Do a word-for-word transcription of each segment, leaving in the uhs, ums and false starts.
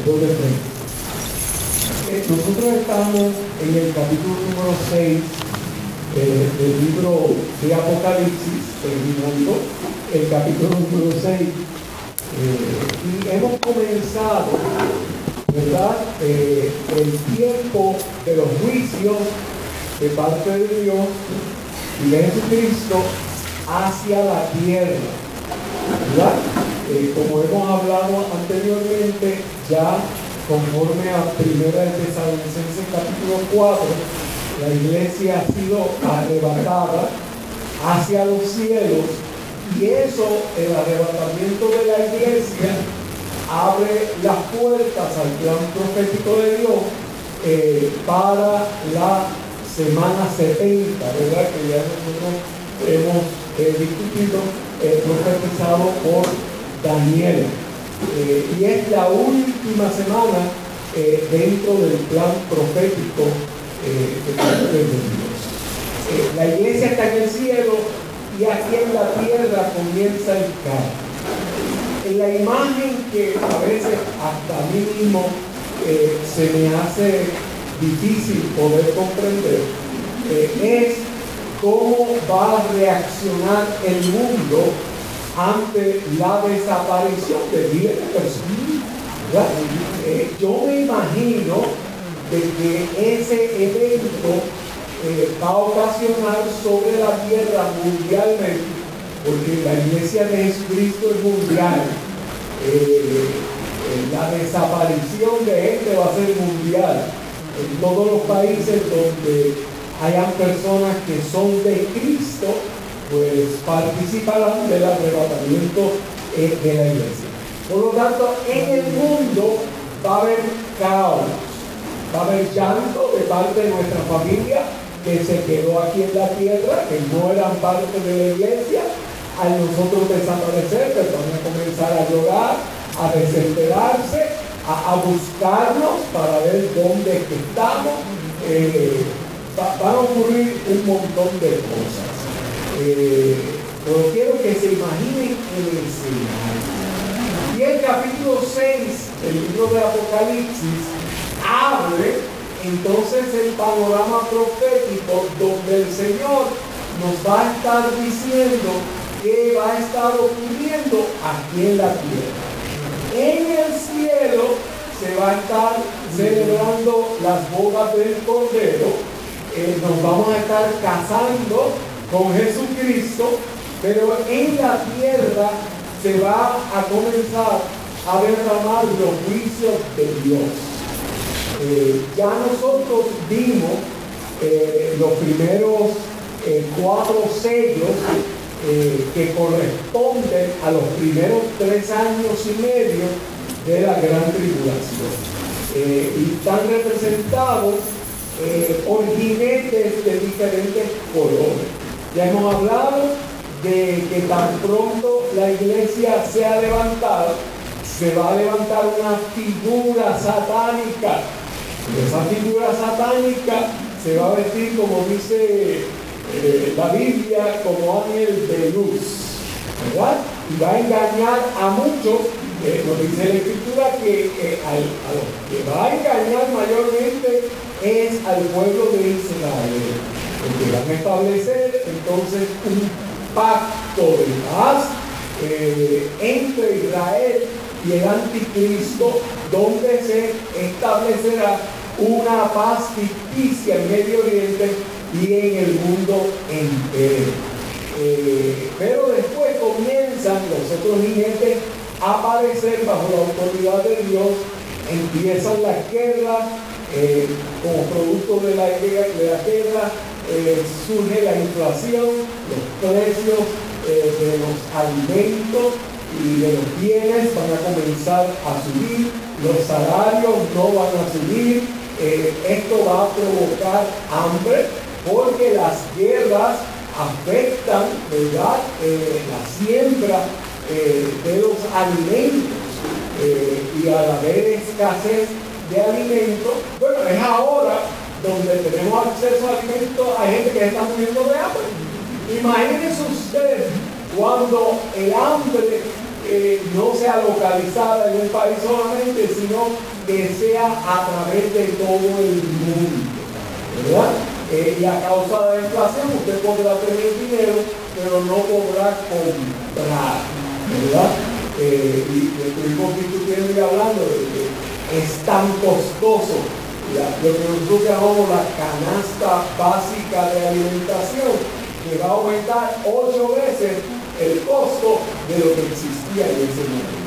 dos de frente. Eh, nosotros estamos en el capítulo número seis eh, del libro de Apocalipsis, terminando el capítulo número seis. Eh, y hemos comenzado, ¿verdad?, eh, el tiempo de los juicios de parte de Dios y de Jesucristo hacia la tierra, ¿verdad? Eh, como hemos hablado anteriormente, ya conforme a Primera de Tesalonicenses capítulo cuatro, la iglesia ha sido arrebatada hacia los cielos, y eso, el arrebatamiento de la iglesia, abre las puertas al plan profético de Dios eh, para la semana setenta, ¿verdad? Que ya nosotros hemos eh, discutido, eh, profetizado por Daniel. Eh, y es la última semana eh, dentro del plan profético eh, de parte de Dios. Eh, la iglesia está en el cielo y aquí en la tierra comienza el caos. En la imagen que a veces hasta a mí mismo eh, se me hace difícil poder comprender eh, es cómo va a reaccionar el mundo ante la desaparición de miles de personas. Eh, yo me imagino de que ese evento eh, va a ocasionar sobre la tierra mundialmente, porque la iglesia de Jesucristo es mundial. Eh, eh, la desaparición de gente va a ser mundial. En todos los países donde hayan personas que son de Cristo, pues participarán del arrebatamiento eh, de la iglesia. Por lo tanto, en el mundo va a haber caos, va a haber llanto de parte de nuestra familia que se quedó aquí en la tierra, que no eran parte de la iglesia. Al nosotros desaparecer, pues van a comenzar a llorar, a desesperarse, a, a buscarnos para ver dónde es que estamos. Eh, va, van a ocurrir un montón de cosas. Eh, pero quiero que se imaginen el escenario. Y el capítulo seis del libro de Apocalipsis abre entonces el panorama profético donde el Señor nos va a estar diciendo que va a estar ocurriendo aquí en la tierra. En el cielo se va a estar celebrando las bodas del Cordero. Eh, nos vamos a estar casando con Jesucristo, pero en la tierra se va a comenzar a derramar los juicios de Dios. Eh, ya nosotros vimos eh, los primeros eh, cuatro sellos eh, que corresponden a los primeros tres años y medio de la gran tribulación. Eh, y están representados eh, por jinetes de diferentes colores. Ya hemos hablado de que tan pronto la iglesia sea levantada, se va a levantar una figura satánica. Esa figura satánica se va a vestir, como dice eh, la Biblia, como ángel de luz, ¿verdad? Y va a engañar a muchos. Eh, nos dice la Escritura que eh, al, a los que va a engañar mayormente es al pueblo de Israel, porque van a establecer entonces un pacto de paz eh, entre Israel y el anticristo, donde se establecerá una paz ficticia en Medio Oriente y en el mundo entero. Eh, pero después comienzan los otros jinetes a aparecer bajo la autoridad de Dios, empiezan las guerras, eh, como producto de la, de la guerra eh, surge la inflación, los precios eh, de los alimentos y de los bienes van a comenzar a subir, los salarios no van a subir, eh, esto va a provocar hambre porque las guerras afectan, ¿verdad?, eh, la siembra eh, de los alimentos eh, y al haber escasez de alimentos, bueno, es ahora donde tenemos acceso a alimentos a gente que está muriendo de hambre. Imagínense ustedes cuando el hambre eh, no sea localizada en un país solamente, sino que sea a través de todo el mundo, ¿verdad? Eh, y a causa de la inflación usted podrá tener dinero, pero no podrá comprar, ¿verdad? Eh, y estuvimos discutiendo y hablando de que es tan costoso la, lo que nosotros llamamos la canasta básica de alimentación, que va a aumentar ocho veces el costo de lo que existía en ese momento.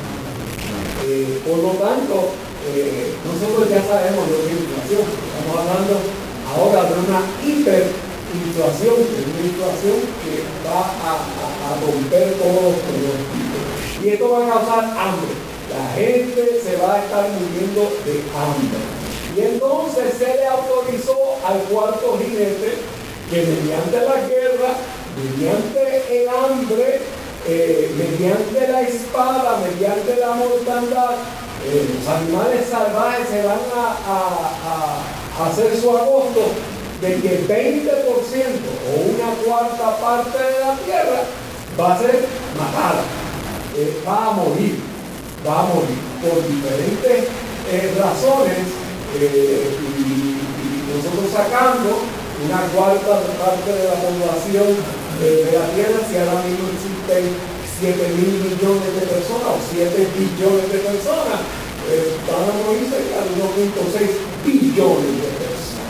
Eh, por lo tanto, eh, nosotros ya sabemos lo que es inflación. Estamos hablando ahora de una hiperinflación, de una inflación que va a, a, a romper todos los pronósticos. Y esto va a causar hambre. La gente se va a estar muriendo de hambre. Y entonces se le autorizó al cuarto jinete que mediante la guerra, mediante el hambre, eh, mediante la espada, mediante la mortandad, eh, los animales salvajes se van a, a, a, a hacer su agosto de que veinte por ciento o una cuarta parte de la tierra va a ser matada, eh, va a morir, va a morir por diferentes eh, razones, eh, y, y nosotros sacando una cuarta parte de la población eh, de la tierra, si ahora mismo existen siete mil millones de personas o siete billones de personas, eh, van a morir cerca de uno punto seis billones de personas.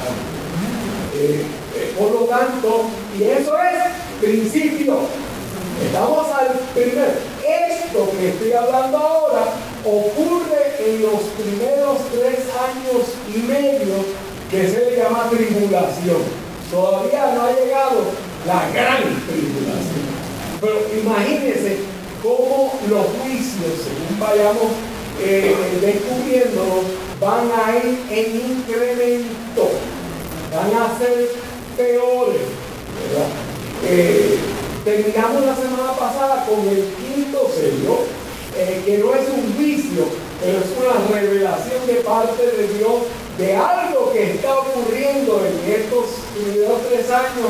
Eh, eh, por lo tanto, y eso es principio. Estamos al primer. Esto que estoy hablando ahora ocurre en los primeros tres años y medio que se le llama tribulación. Todavía no ha llegado la gran tribulación. Pero imagínense cómo los juicios, según vayamos eh, descubriendo, van a ir en incremento, van a ser peores, ¿verdad? Eh, terminamos la semana pasada con el quinto sello, eh, que no es un juicio, pero es una revelación de parte de Dios de algo que está ocurriendo en estos primeros tres años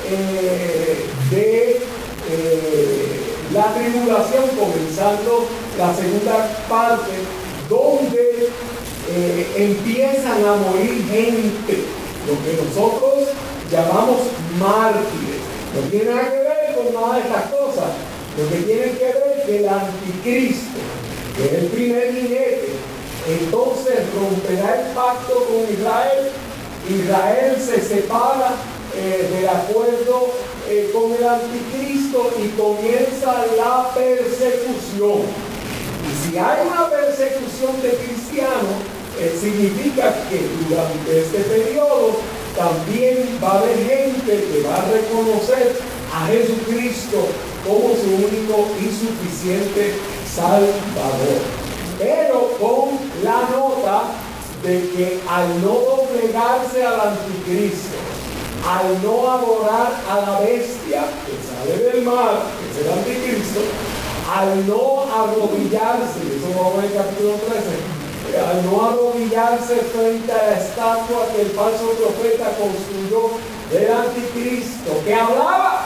eh, de eh, la tribulación, comenzando la segunda parte, donde eh, empiezan a morir gente, lo que nosotros llamamos mártires. No tiene nada que ver con nada de estas cosas. Lo que tiene que ver que el anticristo, que es el primer jinete, entonces romperá el pacto con Israel. Israel se separa eh, del acuerdo eh, con el anticristo y comienza la persecución. Y si hay una persecución de cristianos, eh, significa que durante este periodo también va a haber gente que va a reconocer a Jesucristo como su único y suficiente Salvador. Pero con la nota de que al no doblegarse al anticristo, al no adorar a la bestia que sale del mar, que es el anticristo, al no arrodillarse, eso vamos a ver en el capítulo trece, al no arrodillarse frente a la estatua que el falso profeta construyó del anticristo, que hablaba,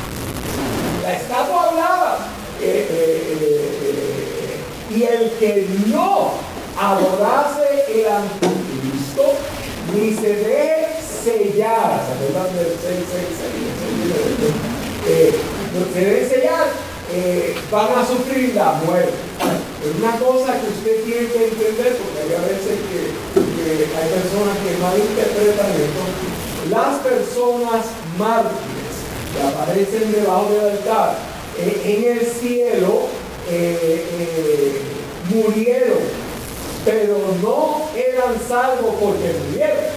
la estatua hablaba, eh, eh, eh, y el que no adorase el anticristo, ni se deje sellar, ¿se acuerdan del seis seis seis? Eh, se debe sellar, eh, van a sufrir la muerte. Es una cosa que usted tiene que entender, porque hay a veces que, que hay personas que malinterpretan esto. Las personas mártires que aparecen debajo del altar eh, en el cielo eh, eh, murieron, pero no eran salvos porque murieron.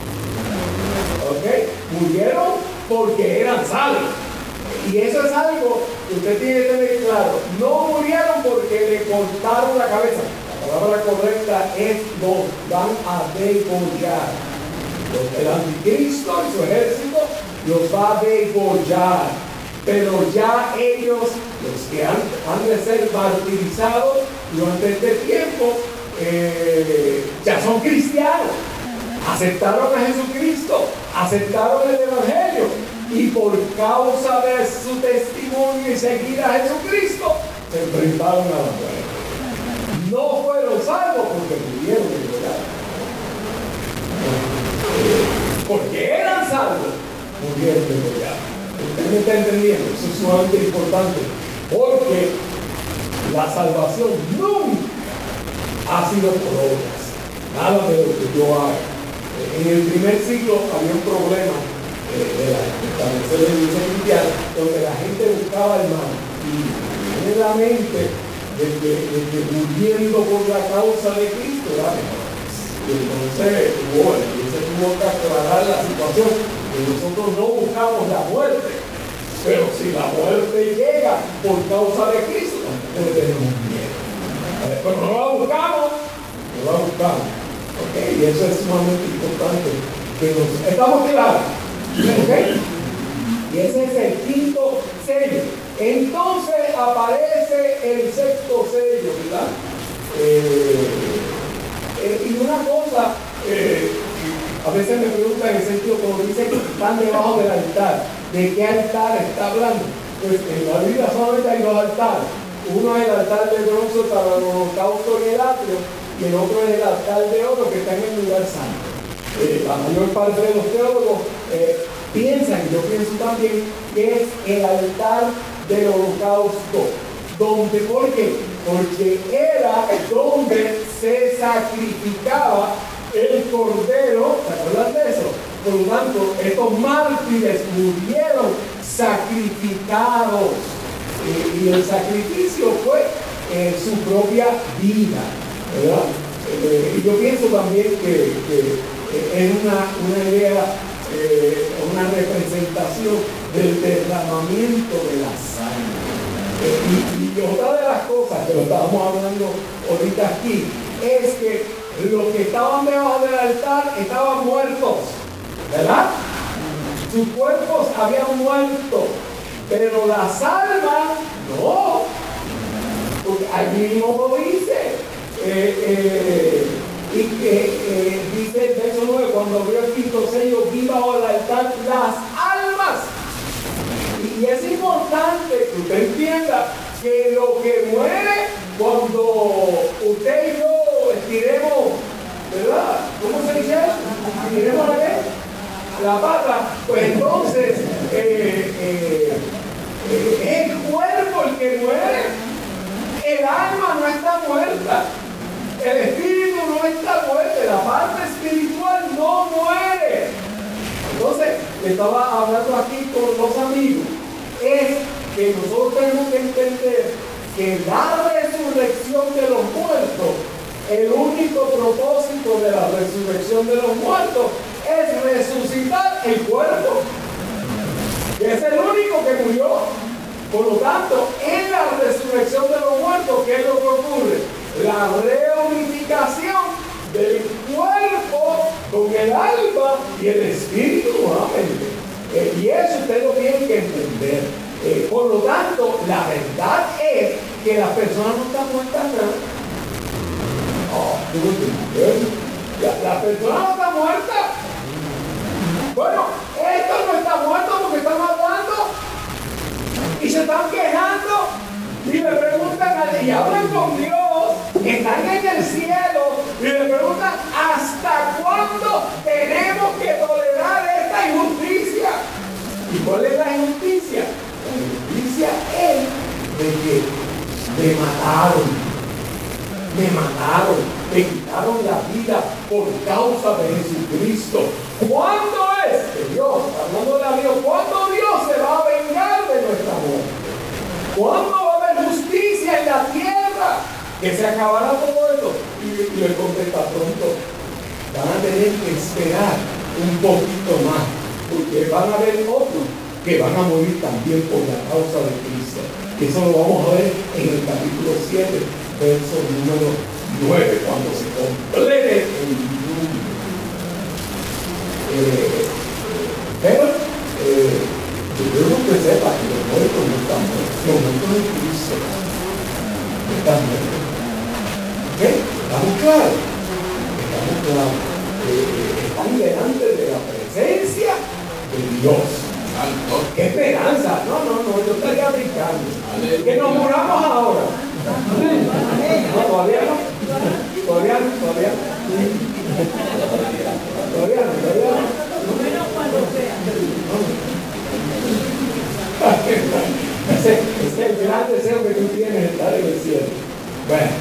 ¿Ok? Murieron porque eran salvos. Y eso es algo que usted tiene que tener claro. No murieron porque le cortaron la cabeza. La palabra correcta es los van a degollar. El anticristo y su ejército los va a degollar. Pero ya ellos, los que han, han de ser martirizados durante este tiempo, eh, ya son cristianos. Aceptaron a Jesucristo, aceptaron el Evangelio. Y por causa de su testimonio y seguir a Jesucristo, se enfrentaron a la muerte. No fueron salvos porque murieron en verdad. Porque eran salvos, murieron en verdad. ¿Usted me está entendiendo? Eso es sumamente importante. Porque la salvación nunca ha sido por obras. Nada de lo que yo haga. En el primer siglo había un problema eh, de la establecer la iglesia cristiana, donde la gente buscaba el mal. Y en la mente de que, de que muriendo por la causa de Cristo era mejor. Y entonces tuvo, la iglesia tuvo que aclarar la situación. Que nosotros no buscamos la muerte. Pero si la muerte llega por causa de Cristo, no tenemos miedo. Pero no la buscamos, no la buscamos. ¿Okay? Y eso es sumamente importante. Que nos, ¿estamos claros? ¿Okay? Y ese es el quinto sello. Entonces aparece el sexto sello, ¿verdad? Eh, eh, y una cosa, eh, a veces me preguntan en el sentido como dice que están debajo del altar. ¿De qué altar está hablando? Pues en la Biblia solamente hay dos altares. Uno es el altar de bronce para el holocausto en el atrio y el otro es el altar de oro que está en el lugar santo. Eh, la mayor parte de los teólogos eh, piensan, y yo pienso también, que es el altar del holocausto. ¿Dónde? ¿Por qué? Porque era donde se sacrificaba el cordero. ¿Se acuerdan de eso? Por lo tanto, estos mártires murieron sacrificados. Eh, y el sacrificio fue eh, su propia vida, ¿verdad? Eh, y yo pienso también que, que eh, es una, una idea, eh, una representación del derramamiento de la sangre. Eh, y, y otra de las cosas que lo estábamos hablando ahorita aquí es que los que estaban debajo del altar estaban muertos, ¿verdad? Sus cuerpos habían muerto, pero las almas no, porque allí mismo lo dice. Eh, eh, y que eh, dice el verso nueve, cuando abrió el quinto sello, vi bajo el altar las almas. Y, y es importante que usted entienda que lo que muere cuando usted y yo estiremos, ¿verdad? ¿Cómo se dice eso? ¿Estiremos la qué? La pata. Pues entonces eh, eh, eh, es el cuerpo el que muere. El alma no está muerta. El espíritu no está muerto. La parte espiritual no muere. Entonces, le estaba hablando aquí con dos amigos. Es que nosotros tenemos que entender que la resurrección de los muertos, el único propósito de la resurrección de los muertos es resucitar el cuerpo, que es el único que murió. Por lo tanto, en la resurrección de los muertos, ¿qué es lo que ocurre? La reunificación del cuerpo con el alma y el espíritu nuevamente. Eh, y eso usted lo tiene que entender. Eh, por lo tanto, la verdad es que las personas no están muertas nada. Oh, la, la persona no está muerta. Bueno, esto no está muerto porque están hablando y se están quejando y le preguntan y hablan con Dios, están en el cielo y le preguntan ¿hasta cuándo tenemos que tolerar esta injusticia? ¿Y cuál es la injusticia? La injusticia es de que me mataron, me mataron, me quitaron la vida por causa de Jesucristo. ¿Cuándo es que Dios, hablando de Dios, cuándo Dios se va a vengar de nuestra muerte? ¿Cuándo va a haber justicia en la tierra? Que se acabará todo esto. Y, y le contesta pronto, van a tener que esperar un poquito más, porque van a haber otros que van a morir también por la causa de Cristo. Eso lo vamos a ver en el capítulo siete, verso número nueve, cuando se complete el diluvio. Eh, pero eh, yo quiero que sepa que los muertos no están muertos, los muertos de Cristo no están muertos. ¿Ok? ¿Estamos claros? Estamos claros. Eh, están delante de la presencia de Dios. ¡Qué esperanza! No, no, no, yo estaría brincando. Que nos muramos ahora. No, todavía no. Todavía no, todavía no. Todavía no, todavía no. Menos cuando sea. Ese, ese es el gran deseo que tú tienes, estar en el cielo. Bueno,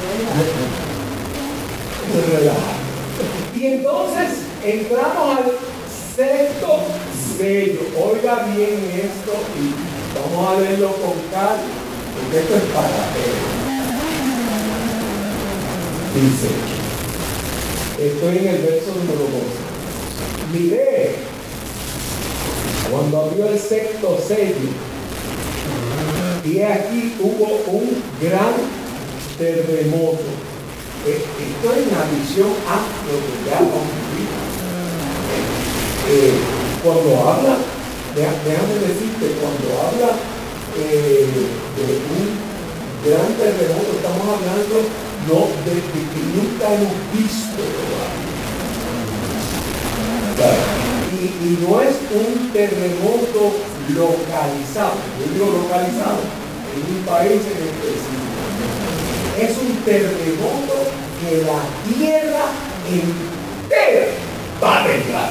se relaja. Y entonces entramos al sexto sello. Oiga bien esto y vamos a leerlo con calma, porque esto es para él. Dice, estoy en el verso número doce. Miré cuando abrió el sexto sello, y aquí hubo un gran terremoto. Esto es una visión amplia que ya hemos vivido. Eh, cuando habla, déjame decirte, cuando habla eh, de un gran terremoto, estamos hablando no de, de que nunca hemos visto todavía. Y, y no es un terremoto localizado, yo digo localizado, en un país en específico. Es un terremoto que la tierra entera va a temblar.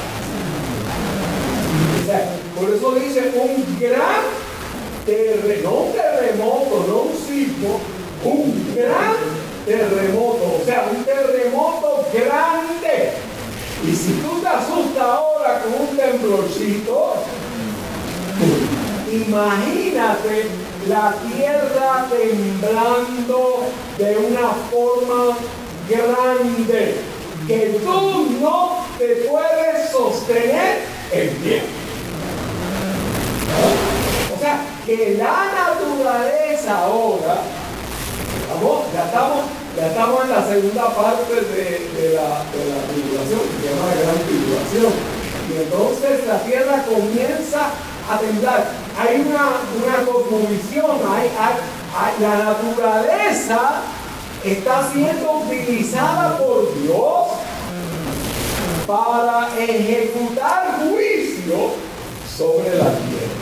O sea, por eso dice un gran terremoto, no un terremoto, no un sismo, un gran terremoto, o sea, un terremoto grande. Y si tú te asustas ahora con un temblorcito, imagínate la tierra temblando de una forma grande que tú no te puedes sostener en pie. O sea, que la naturaleza ahora, vamos, ya estamos, ya estamos en la segunda parte de, de, la, de la tribulación, que se llama la gran tribulación. Y entonces la tierra comienza a temblar. Hay una, una cosmovisión, hay, hay, hay, la naturaleza está siendo utilizada por Dios para ejecutar juicio sobre la tierra.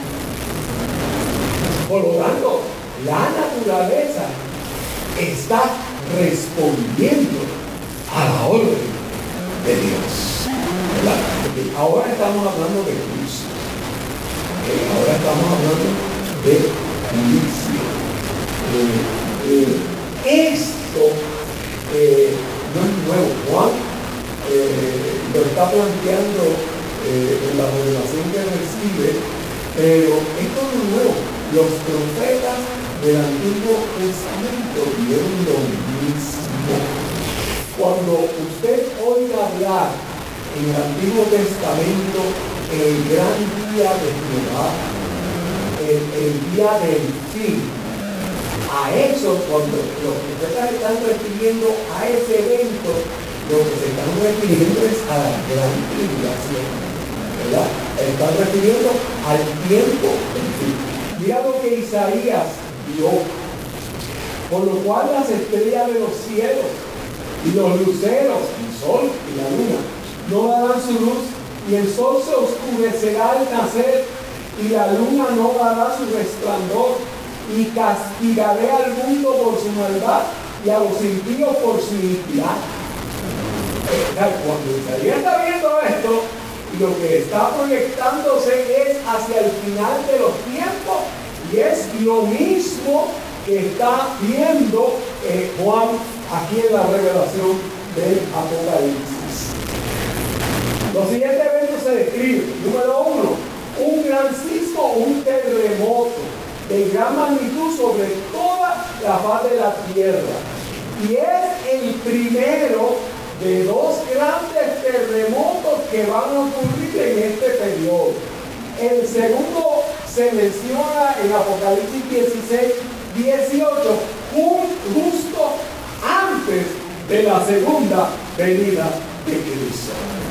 Por lo tanto, la naturaleza está respondiendo a la orden de Dios. ¿Verdad? Porque ahora estamos hablando de juicio. ¿Okay? Ahora estamos hablando de juicio. Eh, eh, esto eh, no es nuevo. Juan eh, lo está planteando eh, en la revelación que recibe, pero esto no es nuevo. Los profetas del Antiguo Testamento vieron lo mismo. Cuando usted oiga hablar en el Antiguo Testamento el gran día de Jehová, el, el día del fin, a eso, cuando los profetas están refiriendo a ese evento, lo que se están refiriendo es a la gran tribulación, ¿verdad? Están refiriendo al tiempo del fin. Mira lo que Isaías vio, por lo cual las estrellas de los cielos y los luceros, el sol y la luna, no darán su luz, y el sol se oscurecerá al nacer, y la luna no dará su resplandor, y castigaré al mundo por su maldad, y a los impíos por su iniquidad. Cuando Isaías está viendo esto, lo que está proyectándose es hacia el final de los tiempos, y es lo mismo que está viendo eh, Juan aquí en la revelación del Apocalipsis. Los siguientes eventos se describen. Número uno, un gran sismo, un terremoto de gran magnitud sobre toda la faz de la tierra. Y es el primero de dos grandes terremotos que van a ocurrir en este periodo. El segundo se menciona en Apocalipsis dieciséis, dieciocho, justo antes de la segunda venida de Cristo.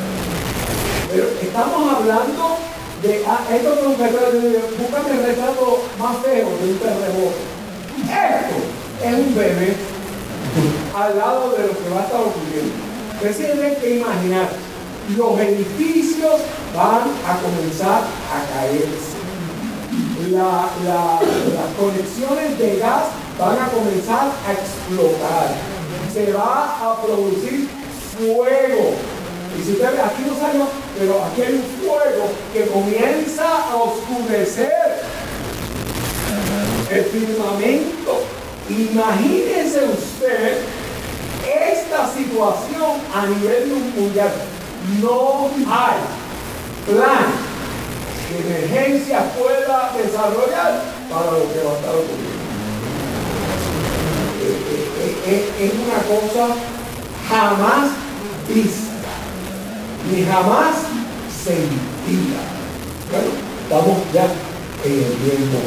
Pero estamos hablando de ah, estos son retratos, búscame el retrato más feo de un terremoto. Esto es un bebé al lado de lo que va a estar ocurriendo. Ustedes tienen que imaginar, los edificios van a comenzar a caerse. la, la, las conexiones de gas van a comenzar a explotar. Se va a producir fuego. Y si usted ve, aquí no salió, pero aquí hay un fuego que comienza a oscurecer el firmamento. Imagínese usted esta situación a nivel mundial. No hay plan de emergencia pueda desarrollar para lo que va a estar ocurriendo. Es una cosa jamás vista, ni jamás sentida. Bueno, estamos ya en el tiempo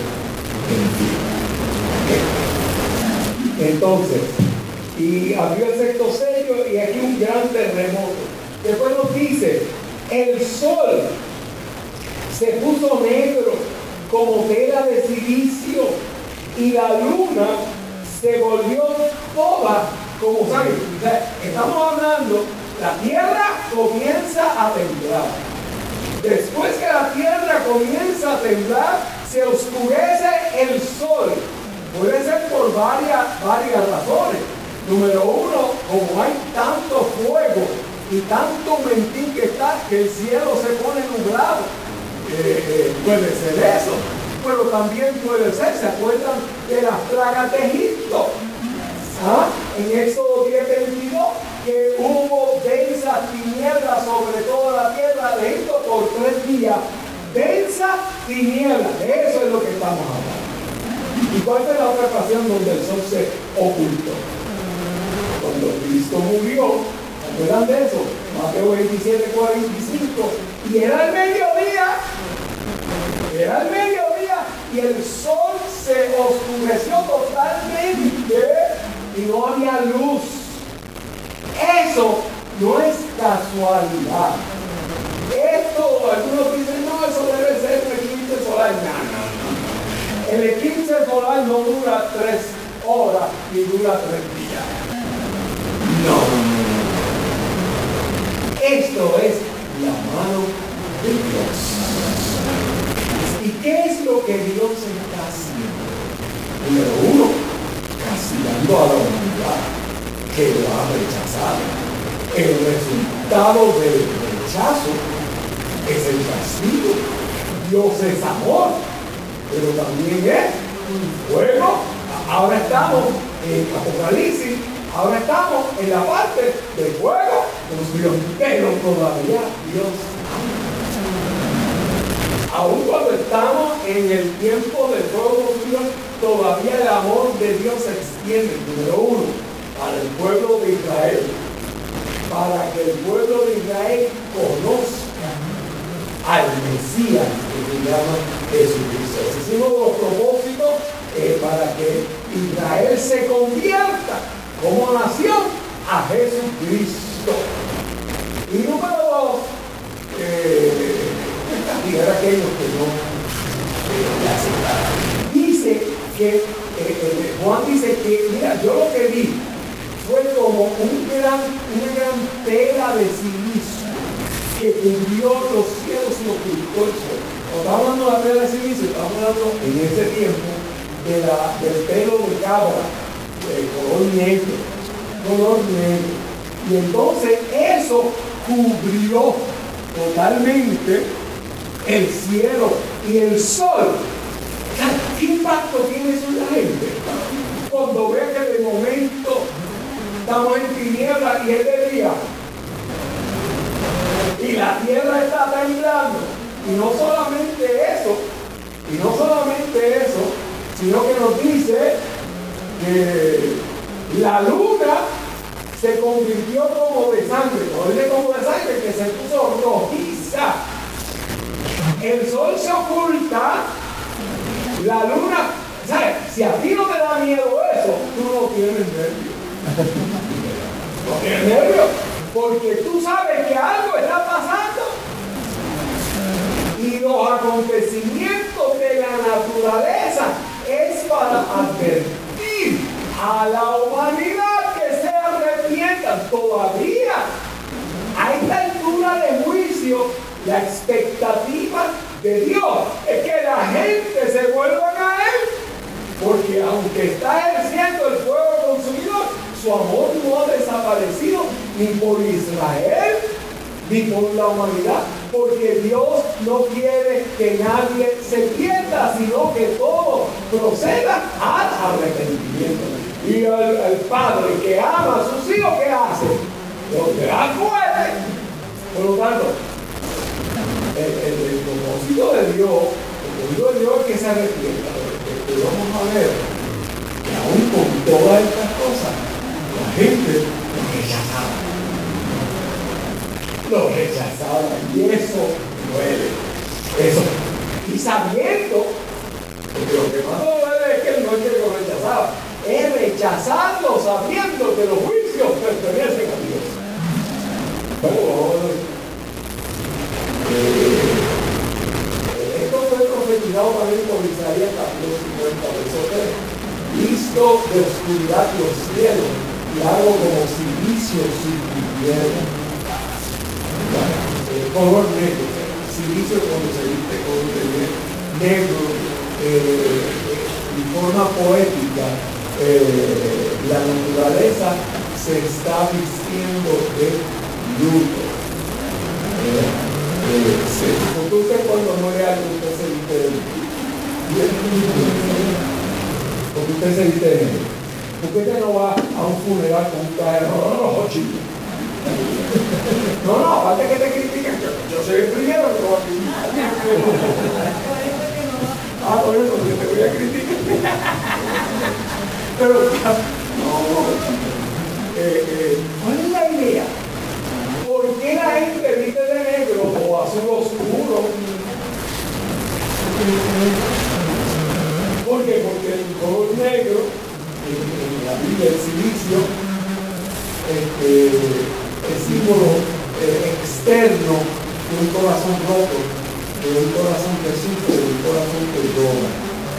en Entonces, y abrió el sexto sello y aquí un gran terremoto. Después nos dice, el sol se puso negro como tela de silicio y la luna se volvió toda como sangre. O sea, estamos hablando, la tierra comienza a temblar. Después que la tierra comienza a temblar, se oscurece el sol. Puede ser por varias, varias razones. Número uno, como hay tanto fuego y tanto mentín que está, que el cielo se pone nublado. Eh, eh, puede ser eso, pero también puede ser, ¿se acuerdan de las plagas de Egipto? ¿Ah? En Éxodo diez veintidós, que hubo densas tinieblas sobre toda la tierra de Egipto por tres días. Densas tinieblas, eso es lo que estamos hablando. ¿Y cuál fue la otra ocasión donde el sol se ocultó? Cuando Cristo murió. ¿Se acuerdan de eso? Mateo veintisiete, cuarenta y cinco. Y era el mediodía. Era el mediodía. Y el sol se oscureció totalmente. Y no había luz. Eso no es casualidad. Esto, algunos dicen, no, eso debe ser un eclipse solar. No, no, no. El eclipse solar no dura tres horas ni dura tres días. No. Esto es la mano de Dios. ¿Y qué es lo que Dios está haciendo? Número uno, castigando a la humanidad que lo ha rechazado. El resultado del rechazo es el castigo. Dios es amor, pero también es un fuego. Ahora estamos en Apocalipsis. Ahora estamos en la parte del fuego, pero todavía Dios ama. Aún cuando estamos en el tiempo del fuego de Dios, todavía el amor de Dios se extiende, número uno, para el pueblo de Israel, para que el pueblo de Israel conozca al Mesías que se llama Jesucristo. Ese es uno de los propósitos eh, para que Israel se convierta como nación a Jesucristo. Y número dos, eh, castigar a aquellos que no eh, le aceptaron. Dice que, eh, eh, Juan dice que, mira, yo lo que vi fue como un gran, una gran tela de silicio que cubrió los cielos y ocultó el sol. Cuando estamos hablando de la tela de silicio, estamos hablando en ese tiempo de la, del pelo de cabra, de color negro, color negro. Y entonces eso cubrió totalmente el cielo y el sol. ¿Qué impacto tiene eso en la gente? Cuando ve que de momento estamos en tinieblas y es de día y la tierra está temblando. Y no solamente eso, y no solamente eso, sino que nos dice que la luna se convirtió como de sangre, no dice como de sangre, que se puso rojiza. El sol se oculta, la luna, ¿sabes? Si a ti no te da miedo eso, tú no tienes nervio. No tienes nervio, porque tú sabes que algo está pasando. Y los acontecimientos de la naturaleza es para advertir a la humanidad que se arrepientan. Todavía a esta altura de juicio, la expectativa de Dios es que la gente se vuelva a caer, porque aunque está ejerciendo el fuego consumidor, su amor no ha desaparecido ni por Israel ni por la humanidad, porque Dios no quiere que nadie se pierda, sino que todo proceda al arrepentimiento. Y el, el padre que ama a sus hijos, ¿qué hace? Los da fuerte. Por lo tanto, el, el, el propósito de Dios, el propósito de Dios es que se arrepienta. Pero vamos a ver que aún con todas estas cosas, la gente lo rechazaba. Lo rechazaba. Y eso duele. Eso. Y sabiendo, porque lo que más duele es que no es que lo rechazaba, es rechazarlo sabiendo que los juicios pertenecen a Dios. Bueno, eh, esto fue profetizado también por Isaías capítulo cincuenta, verso tres. Visto de oscuridad los cielos y algo como silicio subvivieron. El color negro, silicio cuando se viste con negro, eh, en forma poética, eh, la naturaleza se está vistiendo de luto. Eh, eh, se, porque usted cuando muere algo, usted se viste de luto. Porque usted se viste de negro. Porque usted no va a un funeral con un traje rojo, chico. No, no, aparte que te critican, yo, yo soy el primero que lo va a criticar. Ah, por eso, yo te voy a criticar. Pero, no, eh, eh, ¿cuál es la idea? ¿Por qué la gente viste de negro o azul oscuro? ¿Por qué? Porque el color negro, en la Biblia, el silicio, este, el símbolo eh, externo de un corazón roto, de un corazón que sufre, de un corazón que llora.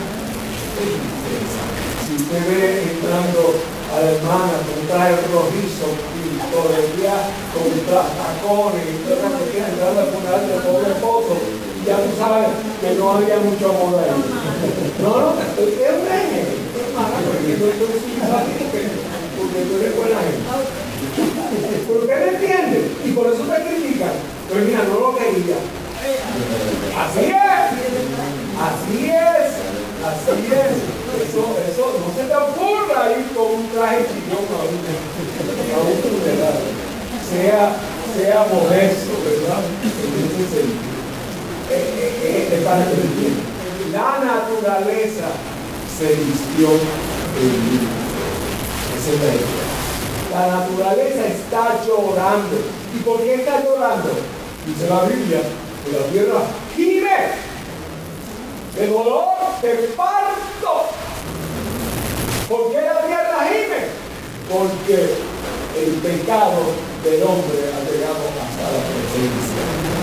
Si usted ve entrando a la hermana con un traje rojizo y todo el día con tacones y todo lo que quiere entrando al funeral del pobre esposo, ya tú sabes que no había mucho amor ahí. No, no, estoy es un rey, hermana, porque yo estoy simpático, porque tú eres buena gente. Pero usted me entiende, y por eso te critican. Pues mira, no lo quería. Así es, así es, así es. Eso, eso, no se te ocurra ir con un traje chillón a un funeral. Sea, sea modesto, ¿verdad? En ese sentido. Eh, eh, eh, para que lo entiendan. La naturaleza se vistió en mí. Esa es la idea. La naturaleza está llorando. ¿Y por qué está llorando? Dice la Biblia que la tierra gime de dolor, de parto. ¿Por qué la tierra gime? Porque el pecado del hombre ha llegado hasta la presencia.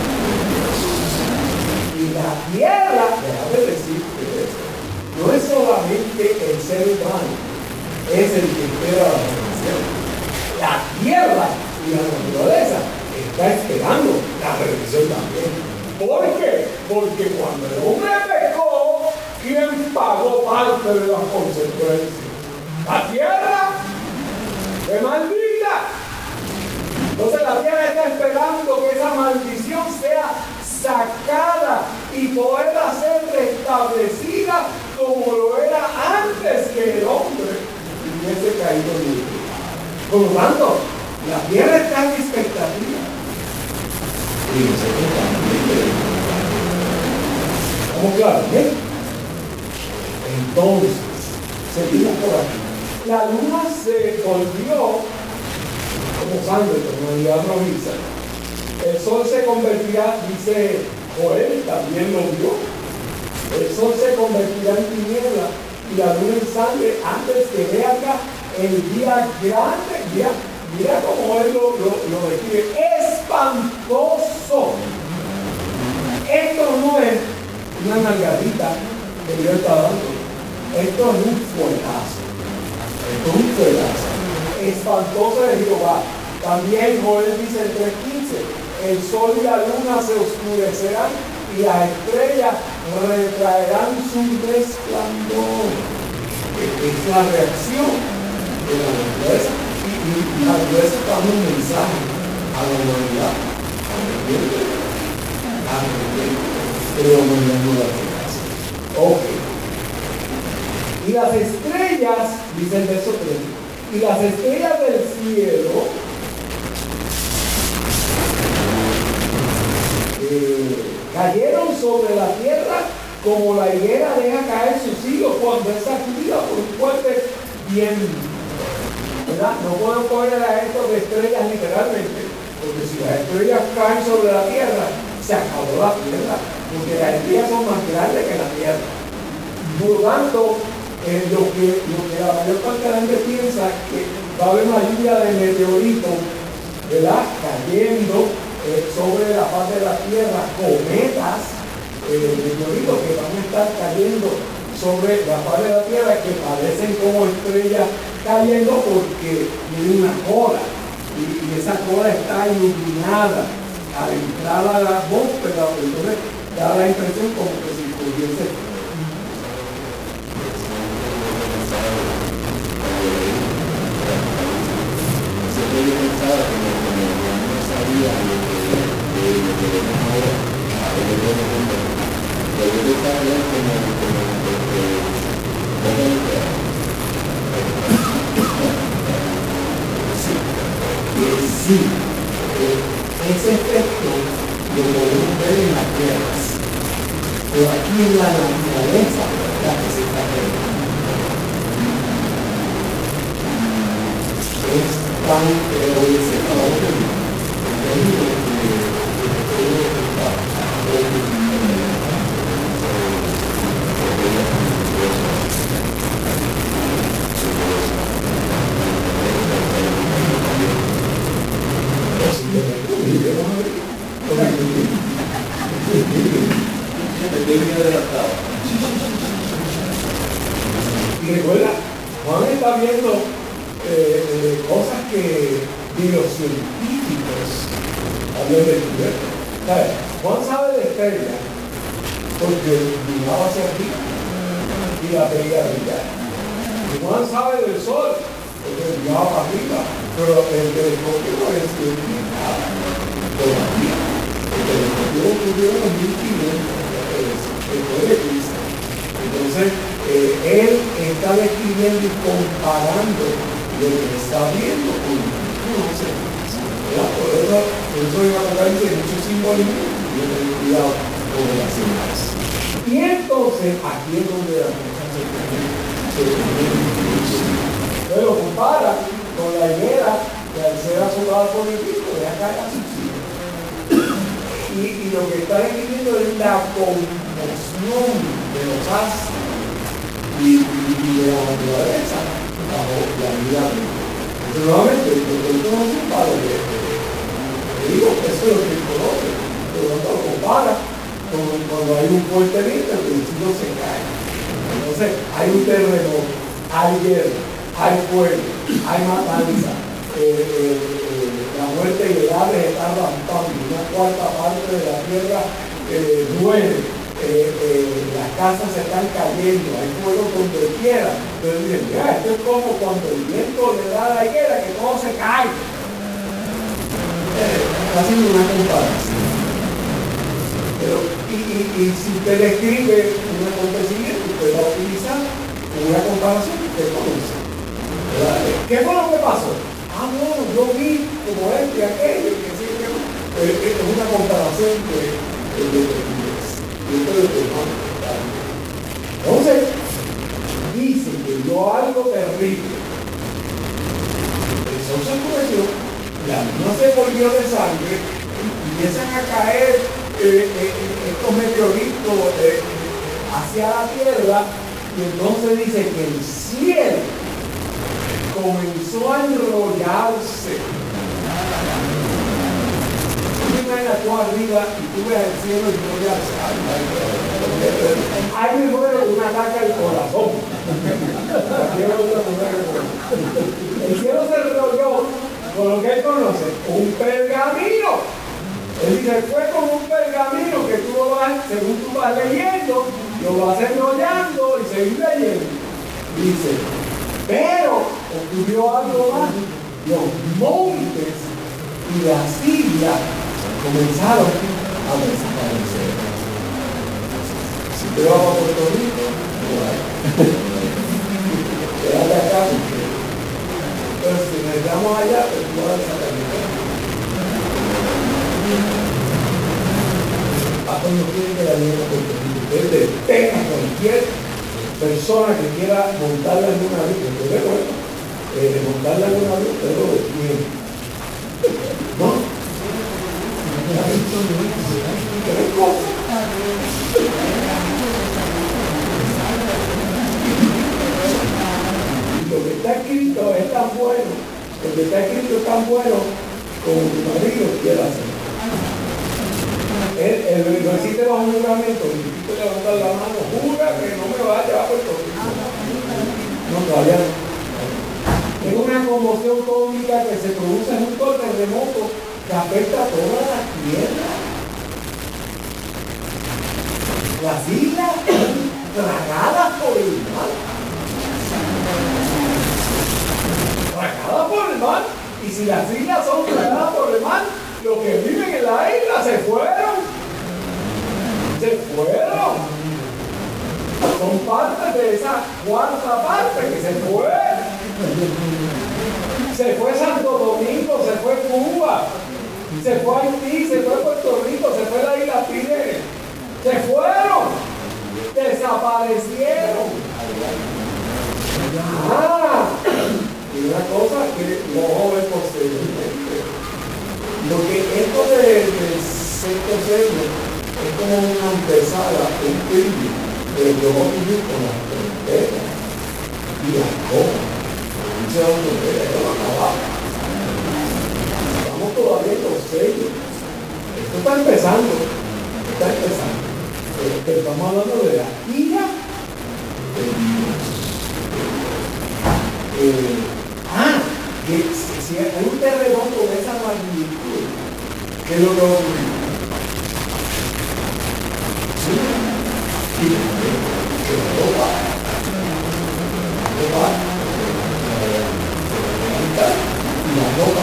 Y la tierra, déjame decirte esto, no es solamente el ser humano, es el que espera la redención. La tierra y la naturaleza está esperando la redención también. ¿Por qué? Porque cuando el hombre pecó, ¿quién pagó parte de las consecuencias? La tierra es maldita. Entonces la tierra está esperando que esa maldición sea sacada y poder ser restablecida como lo era antes que el hombre hubiese caído libre. Por lo tanto, la tierra está en expectativa. Y nosotros también. ¿Estamos claros? ¿Bien? Entonces, seguimos por aquí. La luna se volvió como sangre, tonalidad rojiza. El sol se convertirá, dice Joel, también lo vio. El sol se convertirá en tiniebla y la luna en sangre antes que venga el día grande. Mira, mira cómo él lo, lo, lo describe. Espantoso. Esto no es una nalgadita que Dios está dando. Esto es un fuetazo. Esto es un fuetazo. Espantoso de Jehová. También Joel dice en tres quince, el sol y la luna se oscurecerán y y las estrellas retraerán su resplandor. Es la reacción de la naturaleza. Y, y la naturaleza está dando un mensaje a la humanidad. Pero la humanidad no la tiene así. Ok. Y las estrellas, dice el verso tres, y las estrellas del cielo eh, cayeron sobre la tierra como la higuera deja caer sus higos cuando es sacudida por un fuerte viento. ¿Verdad? No puedo poner a esto de estrellas literalmente, porque si las estrellas caen sobre la tierra, se acabó la tierra, porque las estrellas son más grandes que la tierra. Por lo tanto, eh, lo, que, lo que la mayor parte de la gente piensa que va a haber una lluvia de meteoritos, ¿verdad?, cayendo eh, sobre la faz de la tierra, cometas, eh, meteoritos que van a estar cayendo sobre la faz de la tierra, que parecen como estrellas cayendo porque tienen una cola, y, y esa cola está iluminada al entrar a la atmósfera, entonces da la impresión como que si pudiese. Yo pensaba que no sabía lo que lo que vemos ahora, a lo que vemos pero yo pensaba ya como como sí, ese efecto lo podemos ver en las tierras, pero aquí en la naturaleza la que se está viendo es tan hoy se está y recuerda, Juan está viendo eh, eh, cosas que ni los científicos habían descubierto. ¿Sabes? Juan sabe de estrellas porque miraba hacia arriba y la veía brillar. Y Juan sabe del sol porque miraba para arriba, pero el telescopio no es científico todavía. El telescopio ocurrió en los mil quinientos, después de Cristo. Entonces, eh, él está describiendo y comparando lo que está viendo con lo que conoce. Por eso, por eso en Apocalipsis hay mucho simbolismo y yo tengo cuidado con las señales. Y entonces, aquí es donde la cosa se entonces lo compara con la higuera que al ser azotada por el viento deja caer a sus hijos. Y, y lo que está describiendo es la conmoción de los astros y, y, y de la naturaleza bajo la vida de Dios. Pero nuevamente, porque esto no es un palo de te digo que eso es lo que él conoce, pero no lo compara con cuando hay un fuerte viento, el vecino se cae. Entonces, hay un terremoto, hay guerra, hay fuego, hay matanza, eh, eh, eh, la muerte y el hambre están rampando, una cuarta parte de la tierra eh, muere, eh, eh, las casas se están cayendo, hay fuego donde quiera. Entonces dicen, mira, esto es como cuando el viento le da a la higuera que todo se cae. Eh, está haciendo una comparación. Pero, y, y, y si usted describe un acontecimiento, usted va a utilizar una comparación que usted conoce. ¿Verdad? ¿Qué fue lo que pasó? Ah, bueno, yo vi como este y aquello, que sí, que no. Eh, es una comparación que es de entonces, dice que vio algo terrible. El sol se oscureció, la luna se volvió de sangre, empiezan a caer eh, eh, estos meteoritos eh, hacia la tierra, y entonces dice que el cielo comenzó a enrollarse. Imagina tú arriba y tú ves el cielo y no ya hay me muere un ataque al corazón. El cielo se enrolló con lo que él conoce, un pergamino. Él dice, fue como un pergamino que tú lo vas, según tú vas leyendo, lo vas enrollando y seguir leyendo. Dice, pero ocurrió algo más. Los montes y las islas comenzaron a desaparecer. Si te vas a Puerto Rico, no hay. Quédate acá. Pero si nos quedamos allá, pues no vas a desaparecer. Paco no quiere que la llegue a Puerto Rico. Él despega a cualquier persona que quiera montarla en una vez. Yo recuerdo, eh, montarla en una vez, pero de tiempo. ¿No? ¿Qué cosa? Lo que está escrito es tan bueno, lo que está escrito es tan bueno como tu marido quiera hacer. Él, él no existe bajo un juramento, necesito levantar la mano, jura que no me va a llevar a Puerto Rico. No, todavía no. Es una conmoción cósmica que se produce junto al terremoto que afecta a toda la tierra. Las islas tragadas por el mar. Tragadas por el mar. Y si las islas son tragadas por el mar, los que viven en la isla se fueron. Se fueron. Son parte de esa cuarta parte que se fue. Se fue Santo Domingo, se fue Cuba, se fue Haití, se fue Puerto Rico, se fue la isla Pide. Se fueron. Desaparecieron. Ah, y una cosa que no vamos a ver posteriormente. Lo que esto de, de sexto sello es como una antesala, un preview de lo que vamos a vivir con las trompetas y las copas. Dice la trompeta, esto va a acabar. Estamos todavía en los sellos. Esto está empezando. Está empezando. Pero estamos hablando de la ira de Dios. Eh, ah, que si hay un terremoto de esa magnitud, ¿qué es lo que va a ocurrir? Sí, y la ropa, la ropa, y la ropa,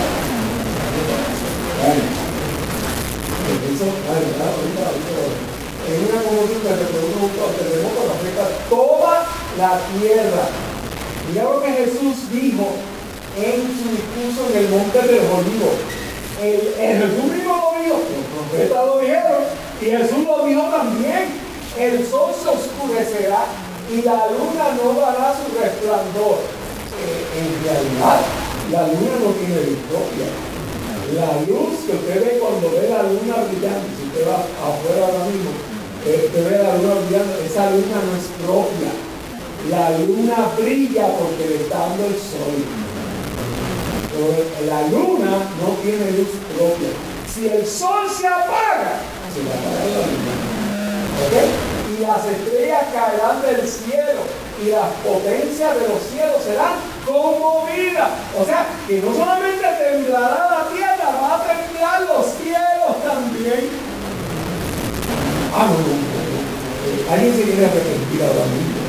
eso, ahorita, ahorita, es una comunidad que produce un terremoto que afecta toda la tierra. Mira lo que Jesús dijo en su discurso en el Monte de los Olivos. El, el Jesús mismo lo dijo, los profetas lo dijeron, y Jesús lo dijo también. El sol se oscurecerá y la luna no dará su resplandor. Eh, en realidad, la luna no tiene luz propia. La luz que usted ve cuando ve la luna brillante, si usted va afuera ahora mismo, eh, usted ve la luna brillante, esa luna no es propia. La luna brilla porque le está dando el sol. Pero la luna no tiene luz propia. Si el sol se apaga, se le apaga la luna. ¿Okay? Y las estrellas caerán del cielo y las potencias de los cielos serán conmovidas. O sea, que no solamente temblará la tierra, va a temblar los cielos también. Ah, no, no, no. Alguien se quiere arrepentir ahora mismo.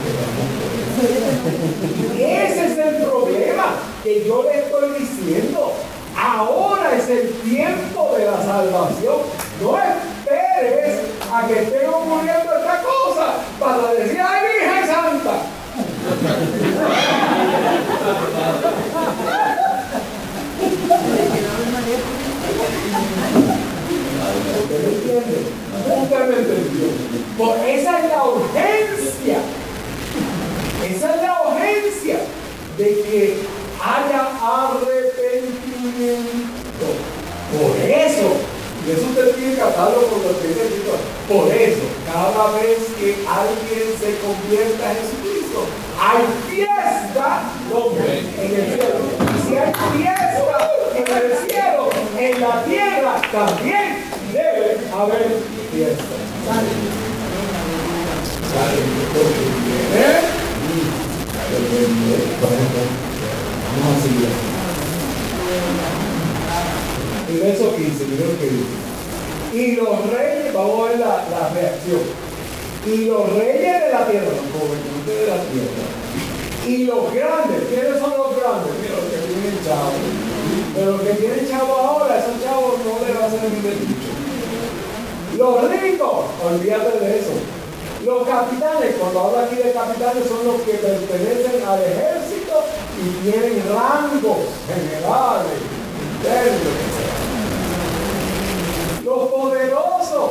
Ese es el problema que yo le estoy diciendo. Ahora es el tiempo de la salvación. No esperes a que esté ocurriendo esta cosa para decir, ¡ay, Virgen Santa! ¿Usted me entiende? Usted me entendió. Por esa es la urgencia. Esa es la urgencia de que haya arrepentimiento. Por eso, y eso usted tiene que atarlo con lo que dice Cristo. Por eso, cada vez que alguien se convierta en Jesucristo, hay fiesta ¿dónde? En el cielo. Y si hay fiesta en el cielo, en la tierra también debe haber fiesta. ¿Sale? ¿Sale? ¿Eh? Vamos a seguir. El verso quince, mira lo que dice. Y los reyes, vamos a ver la, la reacción. Y los reyes de la tierra, los gobernantes de la tierra. Y los grandes, ¿quiénes son los grandes? Mira, los que tienen chavos. Pero los que tienen chavos ahora, esos chavos no les va a hacer ni de dicho. Los ricos, olvídate de eso. Los capitanes, cuando habla aquí de capitanes, son los que pertenecen al ejército y tienen rangos generales, internos. Los poderosos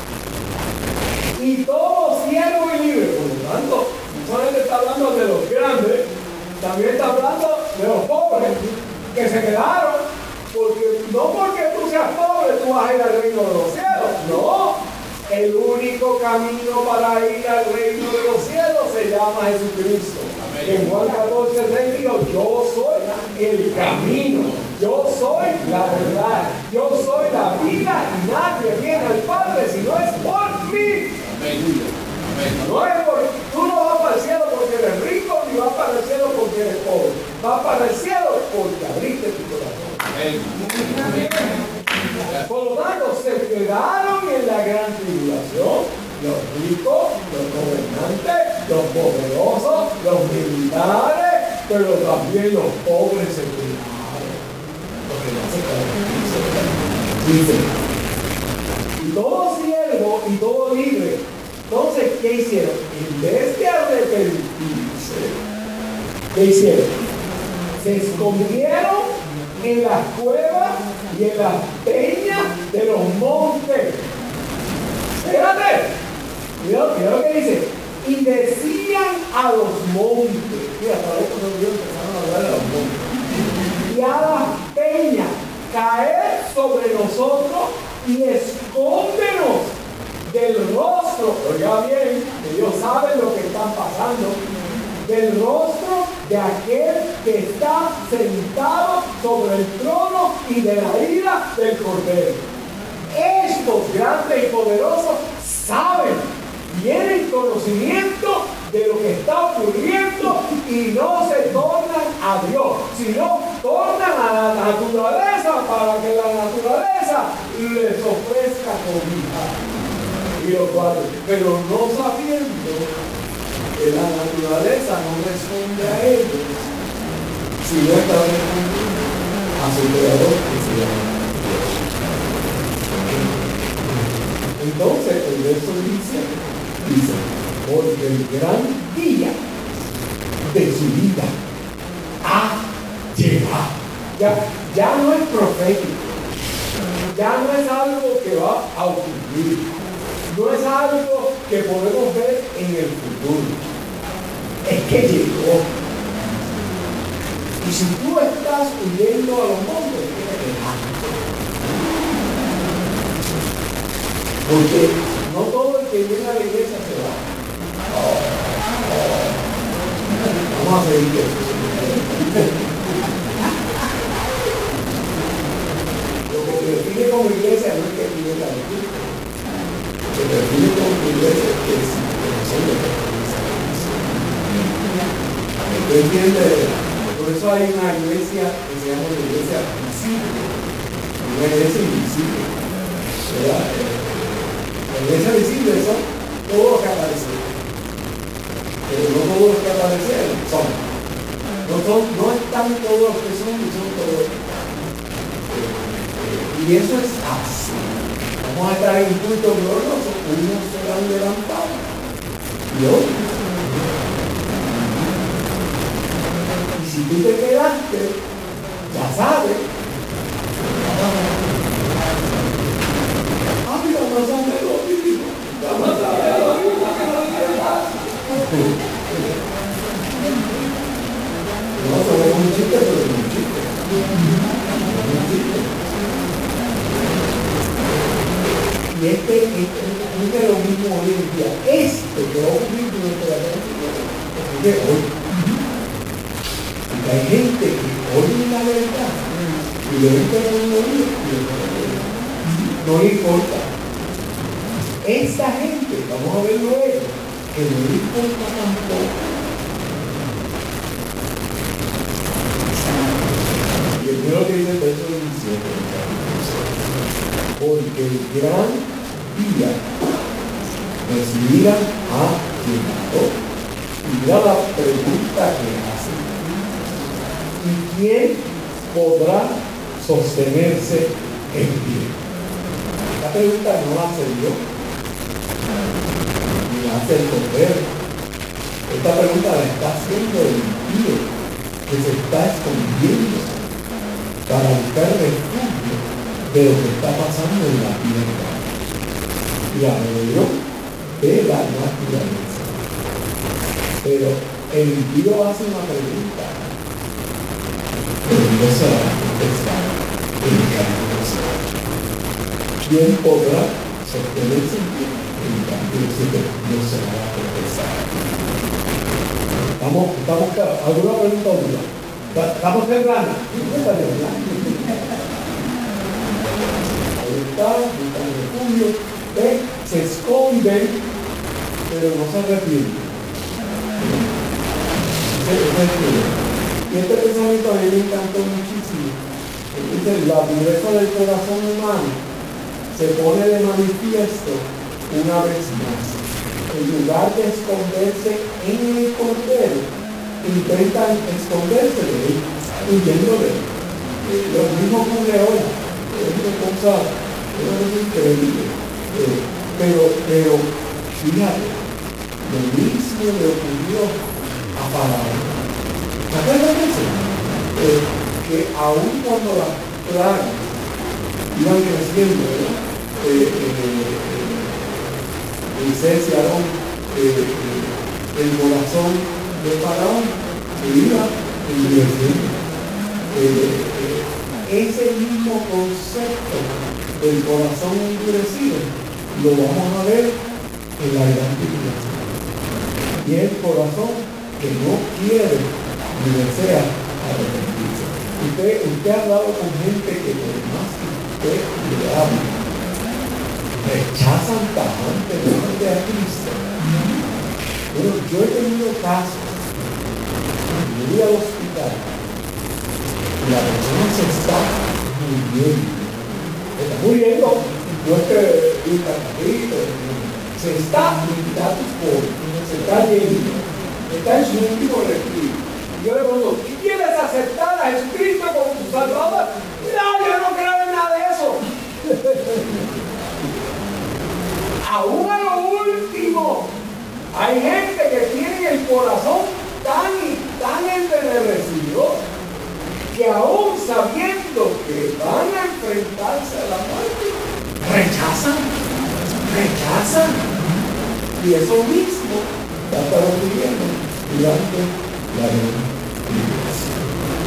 y todos siervos y libres. Por lo tanto, no solamente está hablando de los grandes, también está hablando de los pobres que se quedaron, porque no porque tú seas pobre tú vas a ir al reino de los cielos, no. El único camino para ir al reino de los cielos se llama Jesucristo. En Juan catorce, seis dijo, yo soy el camino, yo soy la verdad, yo soy la vida y nadie viene al Padre si no es por mí. No es por, tú no vas para el cielo porque eres rico, ni vas para el cielo porque eres pobre. Vas para el cielo porque abriste tu corazón. Por lo tanto, se quedaron en la gran tribulación los ricos, los gobernantes, los poderosos, los militares, pero también los pobres se quedaron. Porque no se quedaron. Dice, y todo siervo y todo libre. Entonces, ¿qué hicieron? En vez de arrepentirse, ¿qué hicieron? Se escondieron en las cuevas y en las peñas de los montes. Espérate, mira, mira lo que dice. Y decían a los montes, mira, para eso no empezaron a hablar de los montes, y a las peñas, caer sobre nosotros y escóndenos del rostro, oiga bien, ellos saben lo que están pasando, del rostro de aquel que está sentado sobre el trono y de la ira del Cordero. Estos grandes y poderosos saben, tienen conocimiento de lo que está ocurriendo y no se tornan a Dios, sino tornan a la naturaleza para que la naturaleza les ofrezca comida. Y los cuatro, pero no sabiendo que la naturaleza no responde a ellos, si no está respondiendo a su creador que se llama Dios. Entonces el verso dice, dice, porque el gran día de su vida ha llegado. Ya, ya no es profético, ya no es algo que va a ocurrir. No es algo que podemos ver en el futuro. Es que llegó. Y si tú estás huyendo a los montes, tienes que dejar. Porque no todo el que viene a la iglesia se va. Vamos a seguir eso. Lo que te define como iglesia no es que tú vengas de Cristo. Se define como iglesia que es ¿me entiendes? Por eso hay una iglesia que se llama la iglesia visible, una iglesia invisible, ¿verdad? La iglesia visible son todos los que aparecen, pero no todos los que aparecen son, no, son, no están todos los que son y son todos los que están, y eso es así. Vamos a estar en un culto glorioso, unos serán levantados y otros. Y si tú te quedaste, ya sabes. Ay, la masa me lo dijo. La masa me lo dijo. No, solo es un chiste, pero es un chiste. Es un chiste. Y este, este, este es lo mismo hoy en día. Este que va a ocurrir durante la guerra de hoy. Porque hay gente que oye la verdad y le entra en el oído y no le importa. Esta gente, vamos a ver luego, que no le importa tampoco. Y el primero que dice el verso diecisiete. porque el gran día recibirán ha llegado. Y mira la pregunta que hace: ¿y quién podrá sostenerse en pie? Esta pregunta no la hace Dios, ni la hace el Cordero. Esta pregunta la está haciendo el impío que se está escondiendo para buscar refugio de lo que está pasando en la tierra y alrededor de la naturaleza. Pero el impío hace una pregunta, pero Dios se la va a contestar en cambio. ¿Quién podrá sostenerse en pie? En cambio, Dios se la va a contestar. ¿Estamos, estamos claros? ¿Alguna pregunta o duda? ¿Estamos cerrando? Ahí está, buscan refugio, ¿eh? Se esconden, pero no se arrepienten. Y este pensamiento a mí me encantó muchísimo. Dice, la dureza del corazón humano se pone de manifiesto una vez más. En lugar de esconderse en el Cordero, intentan esconderse de él, huyendo de él. Eh, lo mismo ocurre ahora. Es una cosa, una cosa increíble. Eh, pero, pero, fíjate, lo mismo le ocurrió a Faraón. ¿Te acuerdas de eso? Eh, que aún cuando las plagas iban creciendo, ¿verdad? Eh, eh, Moisés y Aarón, eh, eh, el corazón de Faraón se iba endureciendo. Eh, eh, ese mismo concepto del corazón endurecido lo vamos a ver en la gran tribulación. Y el corazón que no quiere ni desea arrepentirse. Usted, usted ha hablado con gente que por más que usted le hable, rechazan tajantemente a Cristo. Bueno, yo he tenido casos, me voy al hospital y la persona se está muriendo. Se está muriendo, no es que diga Cristo, se está muriendo, se está yendo, está en su último respiro. Yo le pregunto, ¿y quieres aceptar a Jesucristo como tu Salvador? No, yo no creo en nada de eso. Aún a lo último, hay gente que tiene el corazón tan y tan entenebrecido que aún sabiendo que van a enfrentarse a la muerte, rechazan, rechazan. Y eso mismo va a estar ocurriendo durante la tribulación.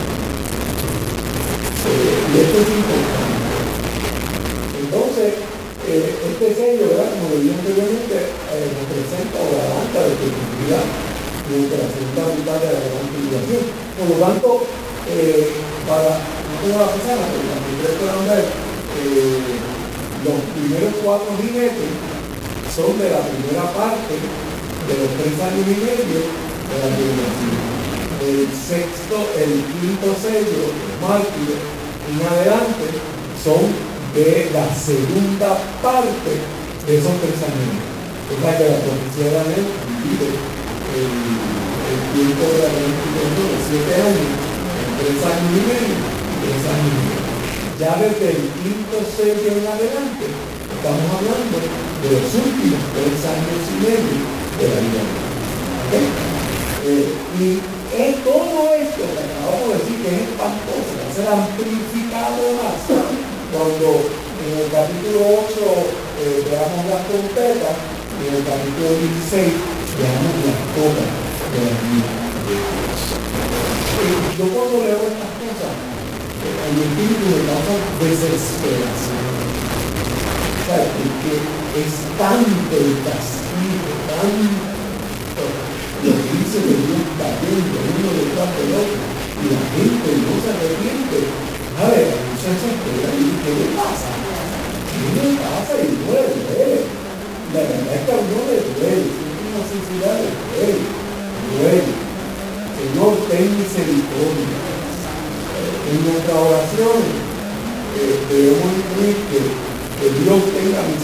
Eh, y esto es importante. Entonces, Eh, este sello, ¿verdad? Como lo dije anteriormente, eh, representa o adelanta la efectividad durante la segunda mitad de la gran tribulación. Por lo tanto, eh, para no tengo la persona, pero también ustedes puedan ver, eh, los primeros cuatro jinetes son de la primera parte de los tres años y medio de la tribulación. El sexto, el quinto sello, los mártires, en adelante, son de la segunda parte de esos tres años. Es la que la profecía de Daniel divide el, el tiempo de la gran tribulación de siete años, en tres años y medio y tres años y medio. Ya desde el quinto sello en adelante, estamos hablando de los últimos tres años y medio de la vida. ¿Okay? Eh, y es todo esto que acabamos de decir que es espantoso, va a ser amplificado más cuando en el capítulo ocho eh, veamos las trompetas y en el capítulo dieciséis veamos las copas de la vida de Dios. Eh, yo cuando leo estas cosas, eh, en mi espíritu me causa desesperación. O sea, porque es tanto el castigo, tanto lo que dice de Dios cayendo uno detrás del otro y la gente no se arrepiente. A ver, muchachos, ¿qué le pasa? ¿Qué le pasa? Y no le duele. La verdad es que a uno le duele. Siente una sensibilidad de duele. Duele. Señor, ten misericordia. En nuestras oraciones eh, debemos incluir que el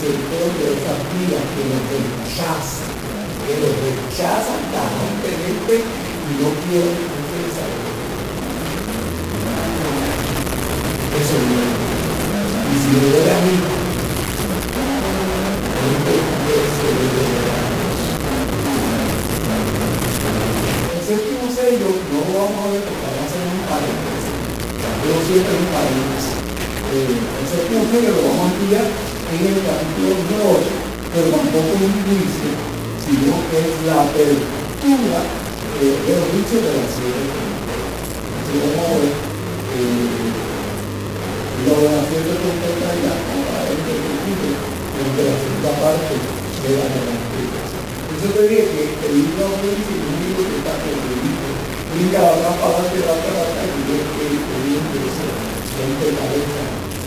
receptor de esas vidas que nos rechazan, que nos rechazan tajantemente y no quieren confesar. Eso es bueno. Y si me duele a mí, el séptimo sello no lo vamos a ver porque va a ser un paréntesis. Pero siempre un paréntesis. Eh, el séptimo sello lo vamos a estudiar en el capítulo número ocho, pero tampoco es un juicio, sino que es la apertura eh, de los juicios de la siete. Así vamos a ver eh, lo de la siete trompeta y la copa de este principio, donde la segunda parte de la narrativa. Eso te dije que el libro de Apocalipsis es un libro que está escrito. Brinca la otra para adelante, la otra para atrás, y es que el libro de cabeza.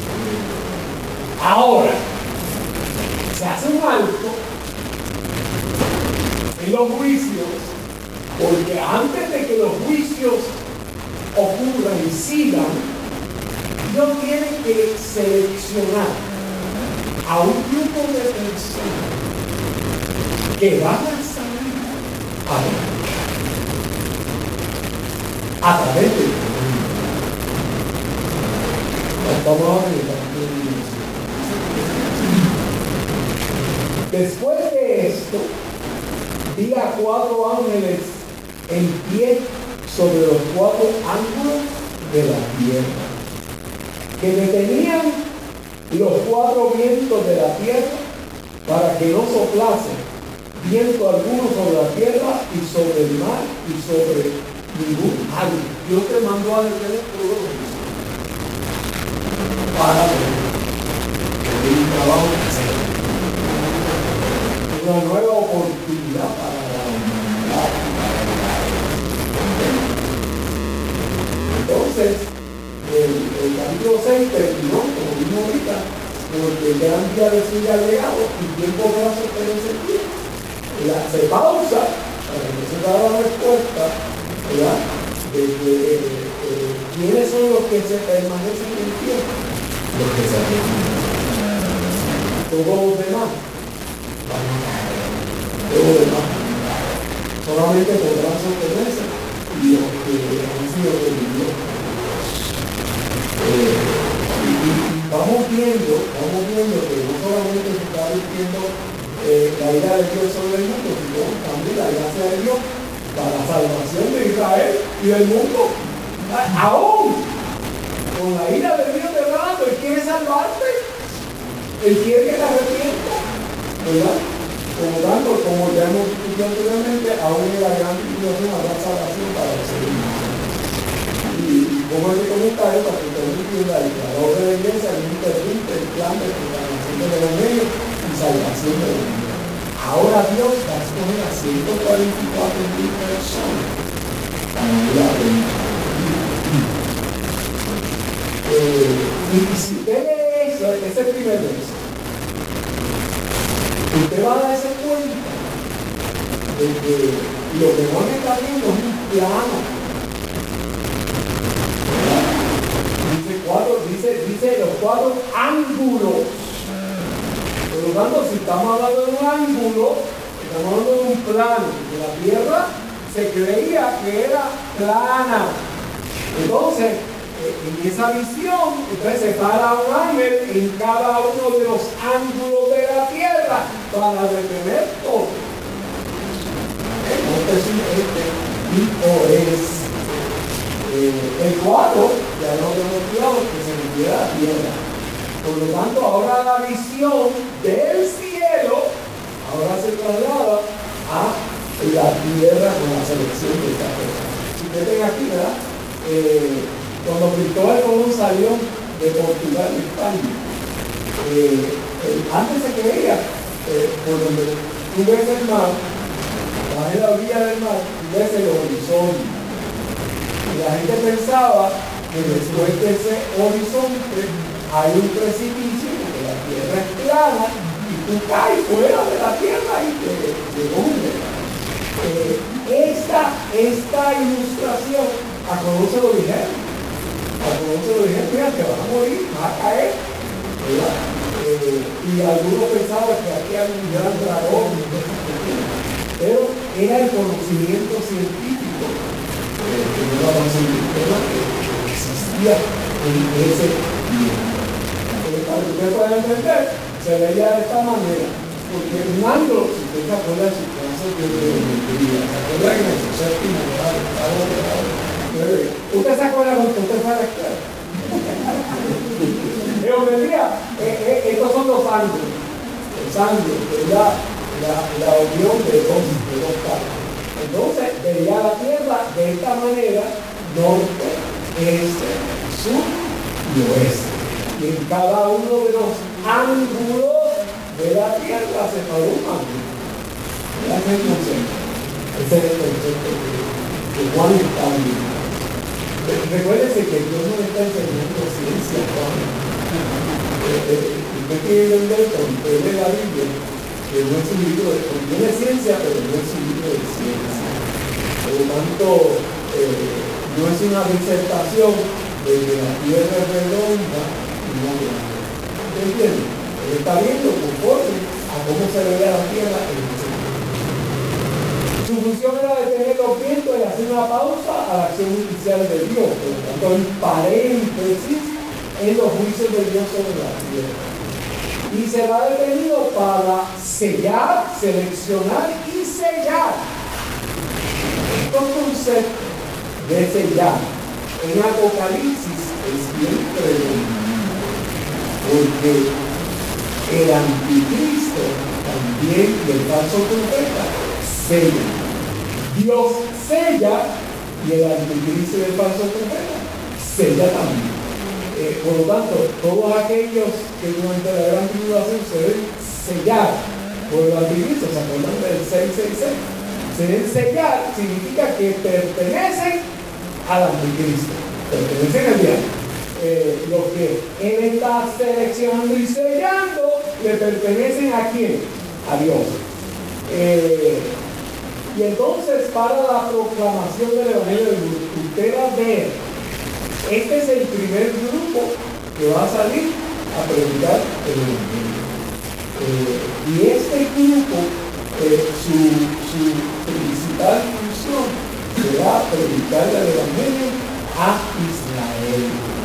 Ahora, se hace un alto en los juicios, porque antes de que los juicios ocurran y sigan, Dios tiene que seleccionar a un grupo de personas que van a salir a, a través de Dios. Vamos a ver. Después de esto, vi a cuatro ángeles en pie sobre los cuatro ángulos de la tierra, que detenían los cuatro vientos de la tierra para que no soplase viento alguno sobre la tierra y sobre el mar y sobre ningún árbol. Dios te mandó a detener todo eso para ver el trabajo que hacer. Una nueva oportunidad para la humanidad. Entonces, el, el capítulo seis terminó, como vimos ahorita, porque el gran día de su llegado y tiempo para sostenerse el tiempo. Se pausa para que se da la respuesta, ¿verdad? De que eh, eh, quiénes son los que se permanecen en el tiempo. Los que se permanecen. Todos los demás. Todos los demás. Solamente podrán sostenerse y los que han sido redimidos. Eh, y, y vamos viendo, vamos viendo que no solamente se está diciendo eh, la ira de Dios sobre el mundo, sino también la gracia de Dios para la salvación de Israel y del mundo. Aún con la ira de Dios derramando, Él quiere salvarte, Él quiere que te arrepientas, ¿verdad? Como tanto, como ya hemos dicho anteriormente, aún en la gran tribulación habrá salvación para los seres humanos. Y como es que comenta él, para que te entienda, el creador de la iglesia no interrumpe el plan de proclamación del evangelio y salvación del mundo. Ahora Dios va a escoger a ciento cuarenta y cuatro mil personas para ir a eh, y si usted lee eso, ese primer verso, usted va a darse cuenta de que lo que no está viendo es un plano. Dice, cuatro, dice, dice los cuatro ángulos. Por lo tanto, si estamos hablando de un ángulo, estamos hablando de un plano. De la tierra se creía que era plana. Entonces, en esa visión, entonces se para un ángel en cada uno de los ángulos de la tierra para detener todo. Entonces, este tipo es eh, el cuatro, ya lo hemos estudiado, que se refiere a la tierra. Por lo tanto, ahora la visión del cielo, ahora se traslada a la tierra con la selección de esta tierra. Si usted ven aquí, ¿verdad? Eh, Cuando Cristóbal Colón salió de Portugal y España, eh, eh, antes se creía, eh, por donde tú ves el mar, vas en la orilla del mar, tú ves el horizonte. Y la gente pensaba que después de ese horizonte hay un precipicio, porque la tierra es plana, y tú caes fuera de la tierra y te, te hundes. Eh, esta, esta ilustración, a Colón se lo dijeron. A todos se lo dije, mira, te vas a morir, vas a caer, ¿verdad? Eh, y y algunos pensaban que aquí había un gran dragón, pero era el conocimiento científico eh, que no era un sistema que existía en ese tiempo. Pero para que ustedes puedan entender, se veía de esta manera, porque un ángulo, si usted se acuerda de sus clases de geometría, se acuerda que en el séptimo grado, octavo grado, usted se acuerda cuando usted fue a la escuela. Geometría, eh, eh, estos son los ángulos, los ángulos, ¿verdad? La, la unión de dos, de dos caras. Entonces, veía la Tierra de esta manera, norte, este, sur y oeste. Y en cada uno de los ángulos de la Tierra se paró un ángulo. ¿Verdad que no sé? Ese es el concepto que, que Juan está viendo. Recuérdense que Dios no está enseñando ciencia, Juan. Eh, eh, usted tiene que entender cuando usted lee la Biblia, que no es un libro de contiene ciencia, pero no es un libro de ciencia. Por lo tanto, eh, no es una disertación de que la Tierra es redonda y no grande. ¿Usted entiende? Él está viendo conforme a cómo se veía la Tierra en ese momento. Su función era detener los vientos y hacer una pausa a la acción inicial de Dios. Por lo tanto, hay paréntesis en los juicios de Dios sobre la Tierra. Y será detenido para sellar, seleccionar y sellar. Estos conceptos de sellar en Apocalipsis es bien predominante, porque el anticristo también y el falso profeta sellan. Dios sella y el anticristo y el falso profeta sella también. Eh, por lo tanto, todos aquellos que durante la gran tribulación se deben sellar por el anticristo, ¿se acuerdan del seiscientos sesenta y seis? Se deben sellar significa que pertenecen al anticristo, pertenecen al diablo. Eh, los que él está seleccionando y sellando le pertenecen a quién? A Dios. Eh, y entonces, para la proclamación del Evangelio, usted va a ver. Este es el primer grupo que va a salir a predicar el Evangelio. Eh, y este grupo, eh, su, su principal función será predicar el Evangelio a Israel.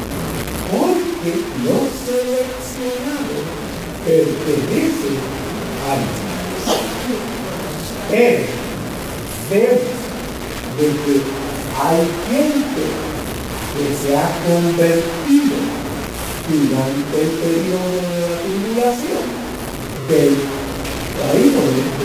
Porque los seleccionados pertenecen a Israel. Pero vemos de que hay gente que se ha convertido durante el periodo de la tribulación del reino de, de,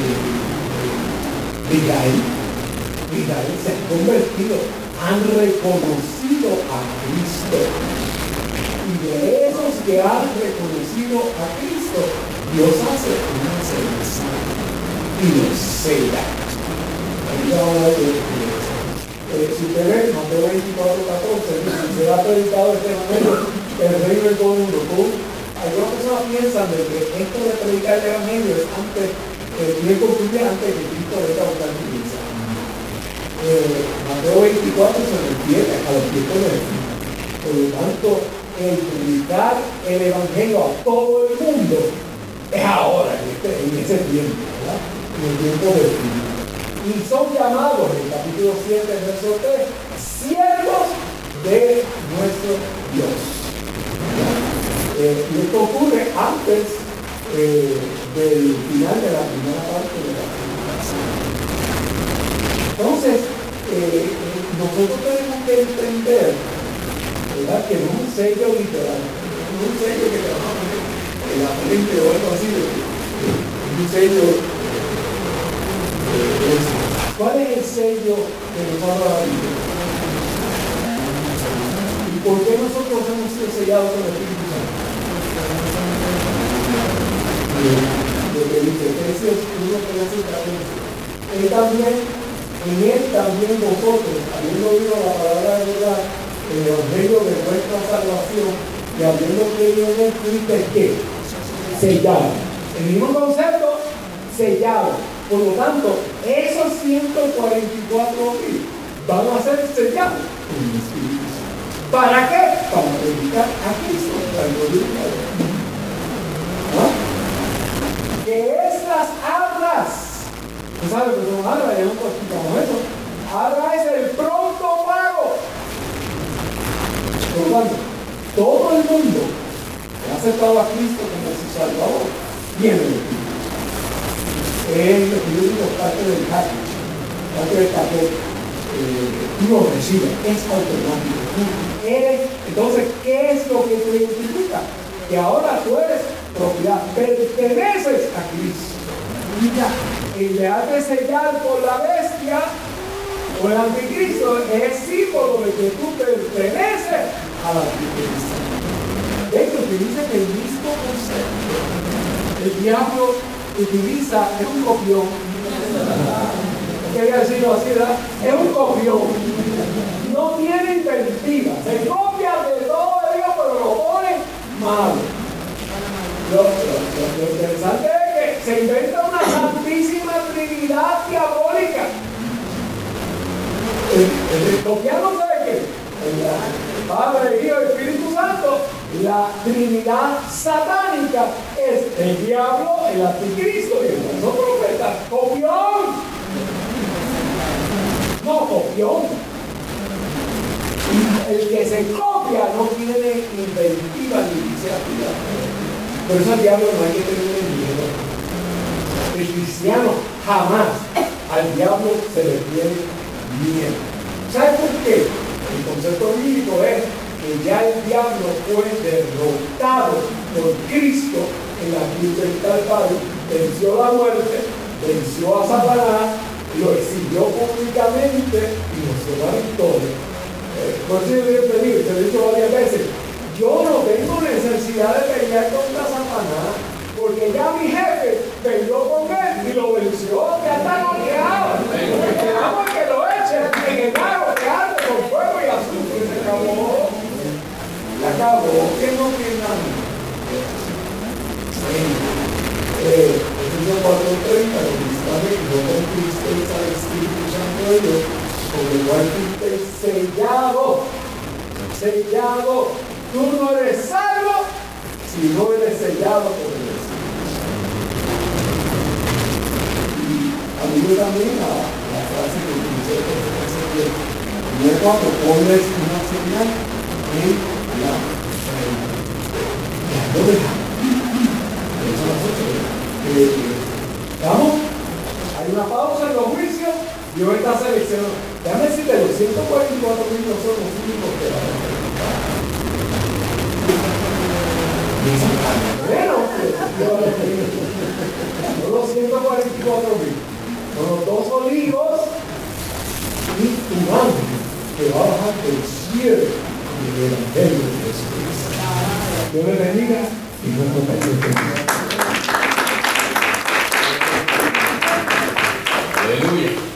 de Israel. Israel se ha convertido, han reconocido a Cristo. Y de esos que han reconocido a Cristo, Dios hace una selección y los sella. Ahí vamos a ver de Eh, si usted ve, Mateo veinticuatro, catorce, se ha predicado este evangelio, el reino de todo el mundo. Algunas personas piensan de que esto de predicar el evangelio es antes, eh, bien concluye antes de que Cristo venga a buscar su iglesia. Eh, Mateo veinticuatro se refiere a los tiempos de Cristo. Por lo tanto, el predicar el evangelio a todo el mundo es ahora, en, este, en ese tiempo, ¿verdad? En el tiempo de Cristo. Y son llamados en el capítulo siete, verso tres, siervos de nuestro Dios. Eh, y esto ocurre antes eh, del final de la primera parte de la predicación. Entonces, eh, nosotros tenemos que entender, ¿verdad?, que no es un sello literal, no es un sello que te va a poner en la frente o algo así, es un sello. ¿Cuál es el sello que nos habla la Biblia? ¿Y por qué nosotros hemos sido sellados con el Espíritu Santo? Lo que dice Efesios uno, trece y catorce. Él también, en él también vosotros, habiendo oído la palabra de verdad, el evangelio de vuestra salvación, y habiendo creído en él, fuiste ¿qué? Sellado. El mismo concepto, sellado. Por lo tanto, esos ciento cuarenta y cuatro mil van a ser sellados en el Espíritu Santo. ¿Para qué? Para predicar a Cristo, la gloria de Dios. ¿Ah? que estas arras, ¿tú sabes lo que son arras? Ya no explicamos eso. Arras es el pronto pago. Por lo tanto, todo el mundo que ha aceptado a Cristo como su Salvador, viene de Cristo. Es lo que yo digo, parte del package, parte del paquete. Eh, tú lo recibes, es automático. Tú eres, entonces, ¿qué es lo que te identifica? Que ahora tú eres propiedad, perteneces a Cristo. Y ya, el dejarte sellar por la bestia o el anticristo es símbolo de que tú perteneces al anticristo. De hecho, utiliza el mismo concepto. El diablo utiliza, es un copión. Quería decirlo así, ¿verdad? Es un copión. No tiene inventiva. Se copia de todo Dios, pero lo pone malo. Lo, lo, lo, lo interesante es que se inventa una santísima trinidad diabólica. El, el copiano sabe que el Padre, Hijo y Espíritu Santo, la trinidad satánica es el diablo, el anticristo y el falso profeta. Copión. No, copión. Y el que se copia no tiene inventiva ni iniciativa. Por eso al diablo no hay que tener miedo. El cristiano jamás al diablo se le tiene miedo. ¿Sabes por qué? El concepto bíblico es que ya el diablo fue derrotado por Cristo en la cruz del Calvario, venció la muerte, venció a Satanás, lo exhibió públicamente y nos dio la victoria. Eh, por eso yo te digo, te lo he dicho varias veces, yo no tengo necesidad de pelear contra Satanás, porque ya mi jefe peleó con él y lo venció, ya está noqueado. Lo que queramos es que lo echen en el lago que arde con fuego y azufre. Se acabó. Se acabó. ¿Qué no tiene nada? Eh, Efesios cuatro treinta, lo que está no con Cristo está el Espíritu Santo de Dios, con el cual fuiste sellado. Sellado. Tú no eres salvo si no eres sellado por el Espíritu. Y a mí también la, la frase que utilicé que no es cuando pones una señal en la ¿Vamos? Hay una pausa en los juicios y hoy está seleccionado. Déjame decirte, los ciento cuarenta y cuatro mil no son los únicos que van a preguntar. Bueno, son los ciento cuarenta y cuatro mil. Son los dos olivos y un ángel que va a bajar del cielo y el evangelio de Jesucristo. Dios le bendiga y no compartir. Aleluya.